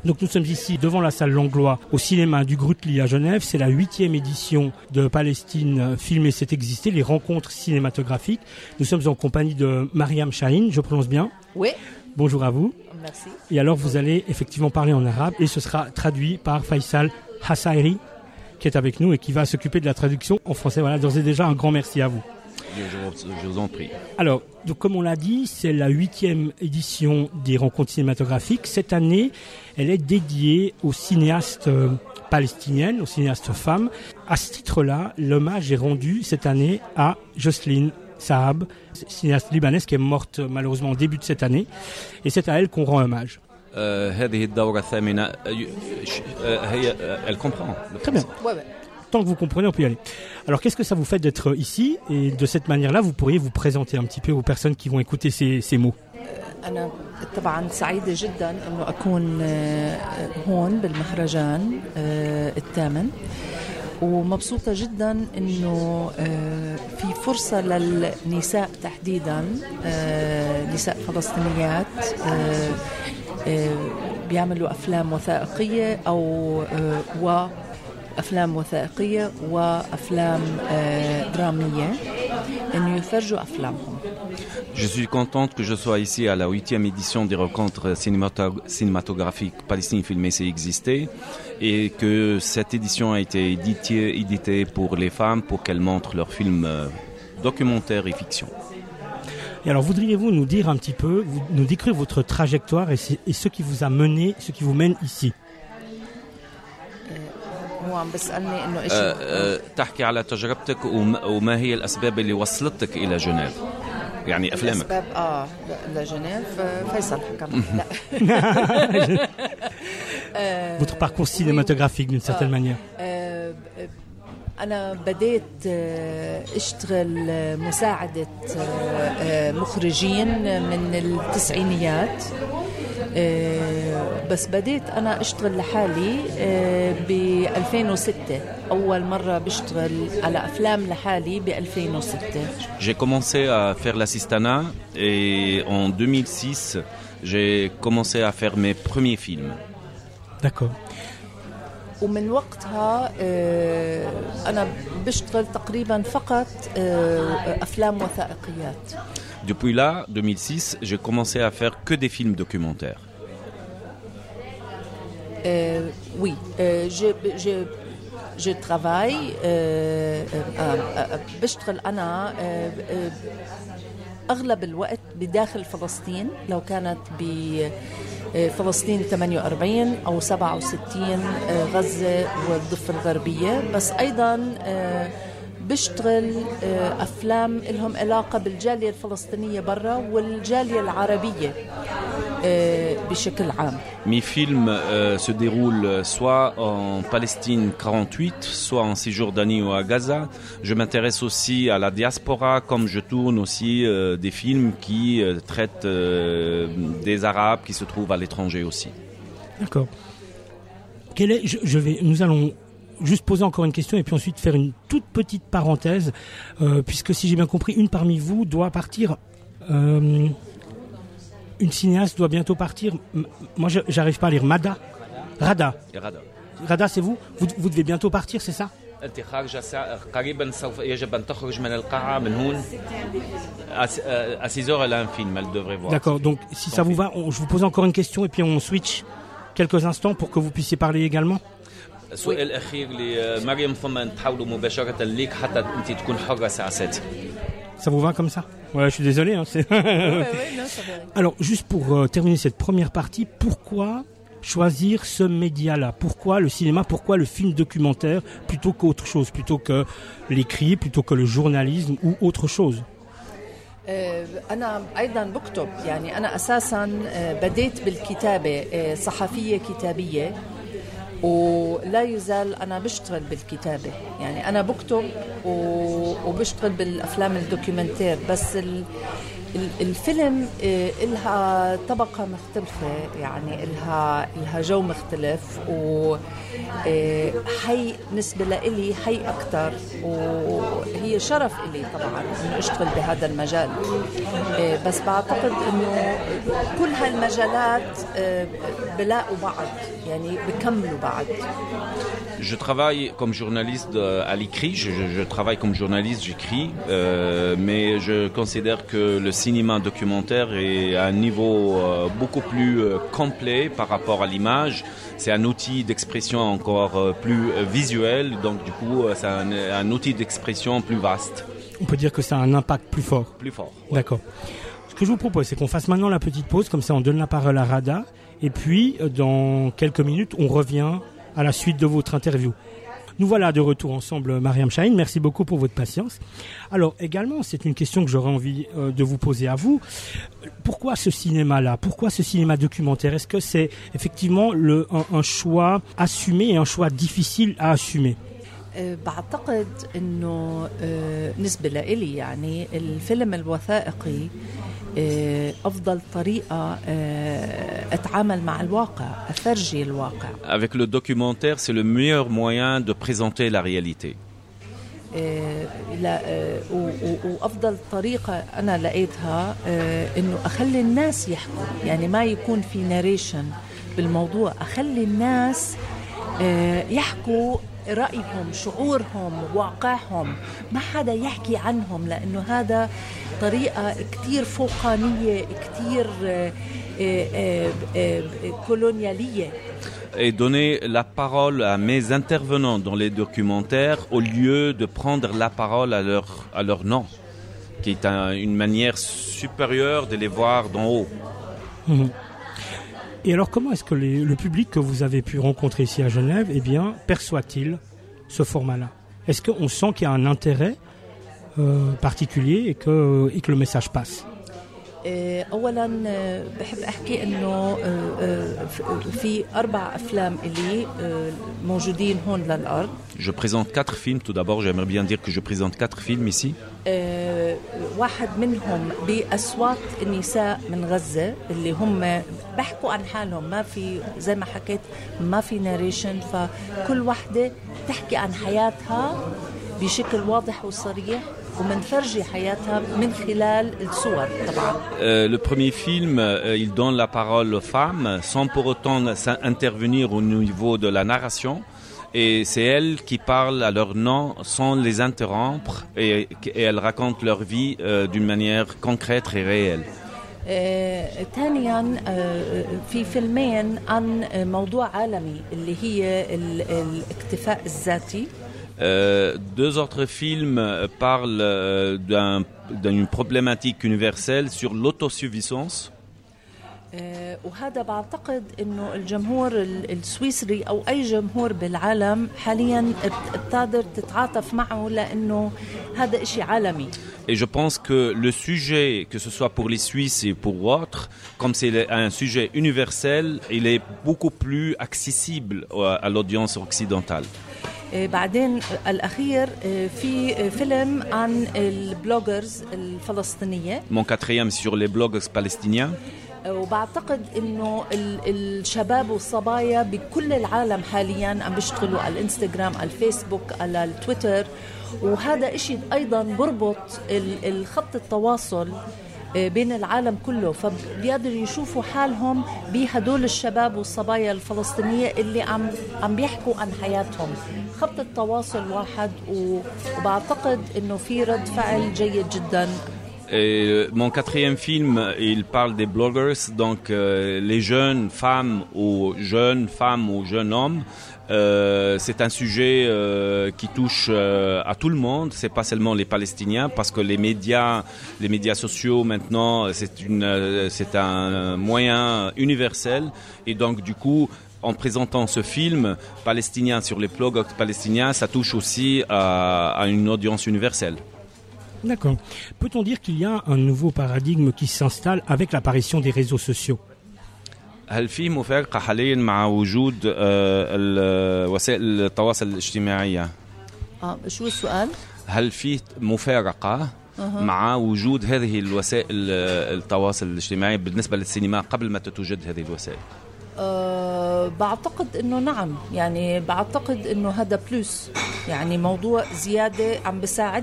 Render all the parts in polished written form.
Donc nous sommes ici devant la salle Langlois au cinéma du Grutli à Genève. C'est la 8e édition de Palestine Filmer c'est exister, les rencontres cinématographiques. Nous sommes en compagnie de Mariam Chahine, je prononce bien? Oui. Bonjour à vous. Merci. Et alors vous allez effectivement parler en arabe et ce sera traduit par Faisal Hassairi qui est avec nous et qui va s'occuper de la traduction en français. Voilà, d'ores et déjà un grand merci à vous. Je vous en prie. Alors, donc, comme on l'a dit, c'est la 8e édition des rencontres cinématographiques. Cette année, elle est dédiée aux cinéastes palestiniennes, aux cinéastes femmes. À ce titre-là, l'hommage est rendu cette année à Jocelyne Saab, cinéaste libanaise qui est morte malheureusement au début de cette année. Et c'est à elle qu'on rend hommage. هذه الدورة الثامنة elle comprend. Très bien. Ouais. Tant que vous comprenez, on peut y aller. Alors, qu'est-ce que ça vous fait d'être ici? Et de cette manière-là, vous pourriez vous présenter un petit peu aux personnes qui vont écouter ces mots. أنا طبعا سعيدة جدا إنه أكون هون بالمهرجان الثامن ومبسوطة جدا إنه في فرصة للنساء تحديدا نساء فلسطينيات بيعملوا أفلام وثائقية أو أفلام وثائقية وأفلام درامية إنه يفرجوا أفلامهم. Je suis contente que je sois ici à la 8e édition des rencontres cinématographiques Palestine Filmer c'est exister et que cette édition a été éditée pour les femmes pour qu'elles montrent leurs films documentaires et fiction. Et alors, voudriez-vous nous dire un petit peu, nous décrire votre trajectoire et ce qui vous a mené, ce qui vous mène ici? هو عم بسألني إنه إيش تحكي على تجربتك وما هي الأسباب اللي وصلتك إلى جنيف يعني أفلامك الأسباب لجنيف فيصل حكم لا Votre parcours cinématographique d'une certaine manière. أنا بديت أشتغل مساعدة مخرجين من التسعينيات بس بديت أنا أشتغل لحالي ب 2006 أول مرة بشتغل على أفلام لحالي ب 2006. J'ai commencé à faire l'assistanat et en 2006 j'ai commencé à faire mes premiers films. D'accord. ومن وقتها أنا بشتغل تقريبا فقط أفلام وثائقيات. Depuis là, 2006, j'ai commencé à faire que des films documentaires. Oui, je travaille بشتغل أنا أغلب الوقت بداخل فلسطين لو كانت بفلسطين 48 أو 67 غزة والضفة الغربية بس أيضا بشتغل أفلام لهم علاقة بالجالية الفلسطينية برا والجالية العربية بشكل عام. Mes films se déroulent soit en Palestine 48, soit en Cisjordanie ou à Gaza. Je m'intéresse aussi à la diaspora, comme je tourne aussi des films qui traitent des Arabes qui se trouvent à l'étranger aussi. D'accord. Nous allons juste poser encore une question et puis ensuite faire une toute petite parenthèse, puisque si j'ai bien compris, une parmi vous doit partir... une cinéaste doit bientôt partir. Moi, j'arrive pas à lire. Rada, c'est vous? Vous devez bientôt partir, c'est ça? أنت خارجة قريبا سوف يجب أن تخرج من القاعة من هون à 6 heures elle a un film elle devrait voir. D'accord, donc si ça vous va, je vous pose encore une question et puis on switch quelques instants pour que vous puissiez parler également. السؤال الأخير لمريم ثم نتحولوا مباشرة ليك حتى أنت تكون حرة الساعة 7. Ça vous va comme ça? Ouais, je suis désolé. Hein, Alors, juste pour terminer cette première partie, pourquoi choisir ce média-là? Pourquoi le cinéma? Pourquoi le film documentaire plutôt qu'autre chose? Plutôt que l'écrit, plutôt que le journalisme ou autre chose? أنا أيضا بكتب يعني أنا أساسا بديت بالكتابة صحفية كتابية ولا يزال أنا بشتغل بالكتابة يعني أنا بكتب وبشتغل بالأفلام الدوكيومنتير بس الفيلم إلها طبقة مختلفة، يعني إلها جو مختلف، وحي نسبة لإلي حي أكتر، وهي شرف إلي طبعا أنه أشتغل بهذا المجال. بس بعتقد أنه كل هالمجالات بلاقوا بعض، يعني بكملوا بعض. Je travaille comme journaliste à l'écrit, je travaille comme journaliste, j'écris, mais je considère que le cinéma documentaire est à un niveau beaucoup plus complet par rapport à l'image. C'est un outil d'expression encore plus visuel, donc du coup c'est un outil d'expression plus vaste. On peut dire que ça a un impact plus fort. Plus fort. Ouais. D'accord. Ce que je vous propose, c'est qu'on fasse maintenant la petite pause, comme ça on donne la parole à Rada, et puis dans quelques minutes on revient à la suite de votre interview. Nous voilà de retour ensemble, Mariam Chahine. Merci beaucoup pour votre patience. Alors également, c'est une question que j'aurais envie de vous poser à vous. Pourquoi ce cinéma-là ? Pourquoi ce cinéma documentaire ? Est-ce que c'est effectivement un choix assumé et un choix difficile à assumer ? بعتقد انه نسبة لإلي يعني الفيلم الوثائقي أفضل طريقة أتعامل مع الواقع، أفرجي الواقع. Avec le documentaire, c'est le meilleur moyen de présenter la réalité. وأفضل طريقة أنا لقيتها إنه أخلي الناس يحكوا، يعني ما يكون في ناريشن بالموضوع، أخلي الناس يحكوا رأيهم، شعورهم، واقعهم، ما حدا يحكي عنهم، لأنه هذا طريقة كتير فوقانية، كتير كولونيالية. Et donner la parole à mes intervenants dans les documentaires au lieu de prendre la parole à leur nom, qui est une manière supérieure de les voir d'en haut. Mmh. Et alors, comment est-ce que le public que vous avez pu rencontrer ici à Genève, eh bien, perçoit-il ce format-là ? Est-ce qu'on sent qu'il y a un intérêt particulier et que le message passe ? أولاً بحب أحكي إنه في 4 أفلام إلي موجودين هون للأرض. Je présente 4 films. Tout d'abord, j'aimerais bien dire que je présente 4 films ici. واحد منهم بأصوات النساء من غزة اللي هم بحكوا عن حالهم، ما في زي ما حكيت ما في ناريشن، فكل واحدة تحكي عن حياتها بشكل واضح وصريح. Le premier film, il donne la parole aux femmes sans pour autant intervenir au niveau de la narration. Et c'est elles qui parlent à leur nom sans les interrompre et elles racontent leur vie d'une manière concrète et réelle. ثانيا في فيلمين عن موضوع عالمي اللي هي الاكتفاء الذاتي. 2 autres films parlent d'une problématique universelle sur l'autosuffisance. وهذا بعتقد انه الجمهور السويسري او اي جمهور بالعالم حاليا بتقدر تتعاطف معه لانه هذا إشي عالمي. Et je pense que le sujet, que ce soit pour les Suisses et pour autres, comme c'est un sujet universel, il est beaucoup plus accessible à l'audience occidentale. بعدين الأخير في فيلم عن البلوجرز الفلسطينية. Mon 4e sur les blogs palestiniens. وبعتقد إنه الشباب والصبايا بكل العالم حالياً عم بيشتغلوا على الإنستغرام، على الفيسبوك، على التويتر، وهذا إشي أيضاً بربط الخط التواصل بين العالم كله، فبيقدروا يشوفوا حالهم بهدول الشباب والصبايا الفلسطينية اللي عم بيحكوا عن حياتهم. خط التواصل واحد، وبعتقد إنه في رد فعل جيد جداً. Et mon 4e film, il parle des bloggers, donc les jeunes femmes ou jeunes hommes. C'est un sujet qui touche à tout le monde, c'est pas seulement les Palestiniens, parce que les médias sociaux maintenant, c'est un moyen universel, et donc du coup, en présentant ce film palestinien sur les blogs palestiniens, ça touche aussi à une audience universelle. D'accord. Peut-on dire qu'il y a un nouveau paradigme qui s'installe avec l'apparition des réseaux sociaux ? هل في مفارقة حاليا مع وجود وسائل التواصل الاجتماعية؟ شو السؤال؟ هل في مفارقة مع وجود هذه الوسائل التواصل الاجتماعي بالنسبة للسينما قبل ما تتوجد هذه الوسائل؟ بعتقد انه نعم، يعني بعتقد انه هذا بلوس، يعني موضوع زيادة عم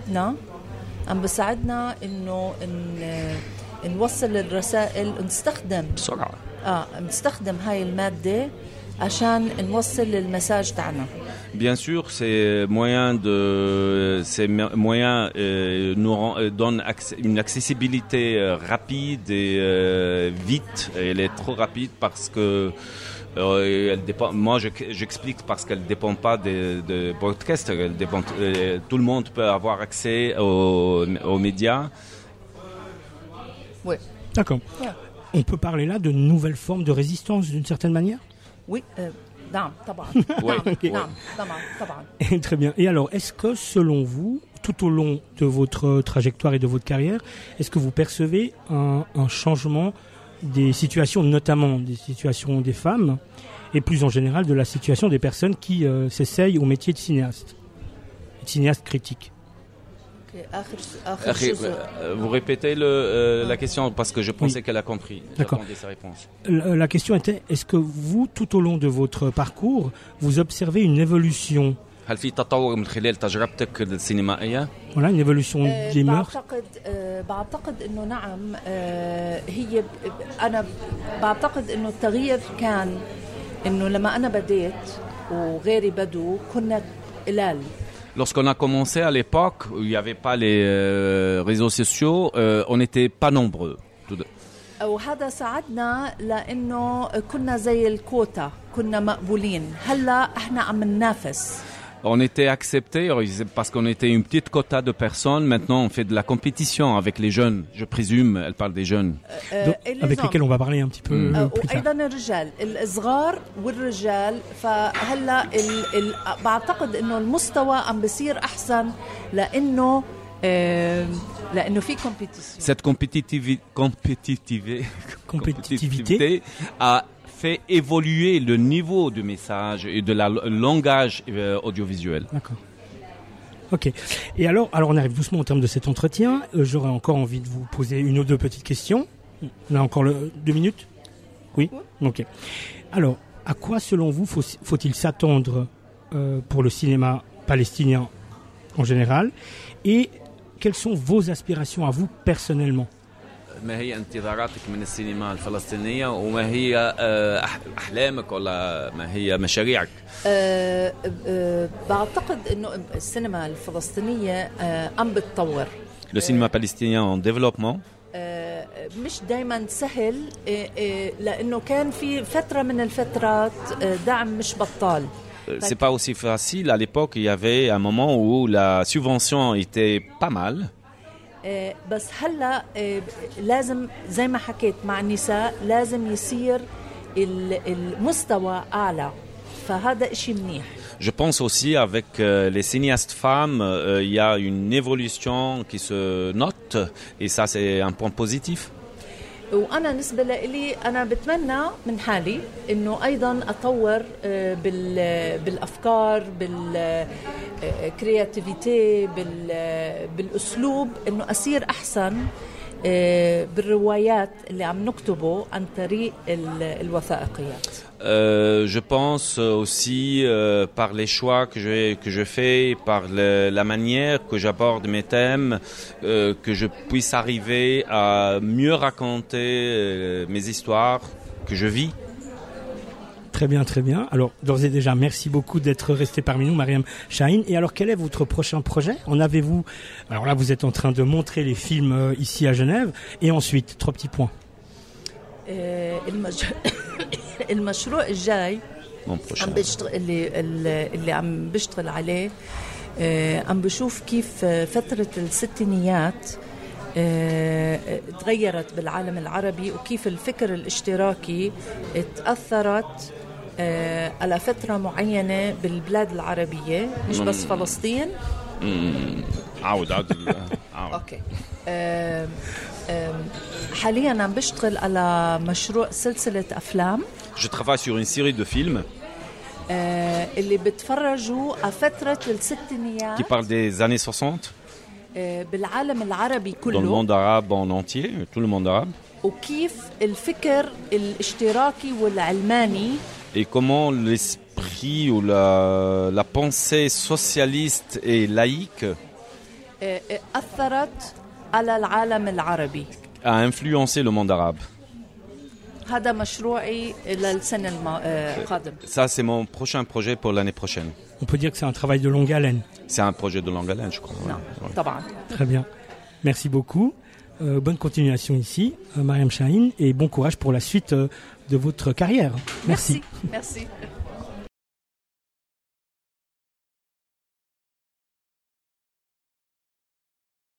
بساعدنا انه نوصل الرسائل، نستخدم بسرعة نستخدم هاي المادة عشان نوصل المساج تاعنا. Bien sûr, ces moyens nous donnent une accessibilité rapide et vite. Elle est trop rapide parce que elle dépend. Moi, j'explique parce qu'elle dépend pas de broadcast. Elle dépend. Tout le monde peut avoir accès aux médias. Oui. D'accord. Yeah. On peut parler là de nouvelles formes de résistance d'une certaine manière? Oui. نعم طبعا. نعم طبعا. Très bien. Et alors, est-ce que selon vous, tout au long de votre trajectoire et de votre carrière, est-ce que vous percevez un changement des situations, notamment des situations des femmes, et plus en général de la situation des personnes qui s'essayent au métier de cinéaste critique? Vous répétez la question parce que je pensais qu'elle a compris. J'attendais sa réponse. La question était, est-ce que vous, tout au long de votre parcours, vous observez une évolution? هل في تطور من خلال تجربتك السينمائية؟ Voilà, une évolution des mœurs. بعتقد إنه نعم. أنا بعتقد إنه التغيير كان إنه لما أنا بديت وغيري بدو كنا قلال. Lorsqu'on a commencé à l'époque où il n'y avait pas les réseaux sociaux, on n'était pas nombreux. وهذا ساعدنا لأنه كنا زي الكوتا، كنا مقبولين. هلا إحنا عم ننافس. On était acceptés parce qu'on était une petite quota de personnes. Maintenant, on fait de la compétition avec les jeunes. Je présume, elle parle des jeunes. Avec lesquels on va parler un petit peu plus tard. وأيضا الرجال الصغار والرجال. فهلا بعتقد إنه المستوى عم بصير أحسن لأنه في compétition. Cette compétitivité a fait évoluer le niveau du message et de la langage audiovisuel. D'accord. Ok. Et alors on arrive doucement au terme de cet entretien. J'aurais encore envie de vous poser une ou deux petites questions. On a encore 2 minutes? Oui. Ok. Alors, à quoi selon vous faut-il s'attendre pour le cinéma palestinien en général? Et quelles sont vos aspirations à vous personnellement? ما هي انتظاراتك من السينما الفلسطينية وما هي أحلامك ولا ما هي مشاريعك؟ بعتقد إنه السينما الفلسطينية عم بتطور. Le cinéma palestinien en développement. مش دايما سهل لأنه كان في فترة من الفترات دعم مش بطال. C'est pas aussi facile. À l'époque, il y avait un moment où la subvention était pas mal. بس هلا لازم زي ما حكيت مع النساء لازم يصير المستوى أعلى، فهذا إشي منيح. Je pense aussi avec les cinéastes femmes, il y a une évolution qui se note et ça c'est un point positif. وأنا بالنسبة لي أنا بتمنى من حالي إنه أيضا أطور بالأفكار بالكرياتيفيتي بالأسلوب، إنه أصير أحسن بالروايات اللي عم نكتبه عن طريق الوثائقيات. Je pense aussi par les choix que je fais, par la manière que j'aborde mes thèmes, que je puisse arriver à mieux raconter mes histoires que je vis. Très bien, très bien. Alors, d'ores et déjà, merci beaucoup d'être resté parmi nous, Mariam Chahine. Et alors, quel est votre prochain projet? En avez-vous... Alors là, vous êtes en train de montrer les films ici à Genève. Et ensuite, 3 petits points. المشروع الجاي عم بشتغل اللي عم بشتغل عليه، عم بشوف كيف فترة الستينيات تغيرت بالعالم العربي وكيف الفكر الاشتراكي تأثرت على فترة معينة بالبلاد العربية، مش بس فلسطين. عاود اوكي. حاليا عم بشتغل على مشروع سلسلة أفلام. Je travaille sur une série de films اللي بتفرجوا على فترة الستينيات. Qui parle des années 60. بالعالم العربي dans le كله monde arabe en entier, tout le monde arabe, وكيف الفكر الاشتراكي والعلماني et comment l'esprit ou la pensée socialiste et laïque أثرت على العالم العربي. a influencé le monde arabe. هذا مشروعي للسنة القادمة. Ça, c'est mon prochain projet pour l'année prochaine. On peut dire que c'est un travail de longue haleine. C'est un projet de longue haleine, je crois. نعم Ouais. طبعا. Très bien. Merci beaucoup. Bonne continuation ici, Mariam Chahine, et bon courage pour la suite de votre carrière. Merci. Merci.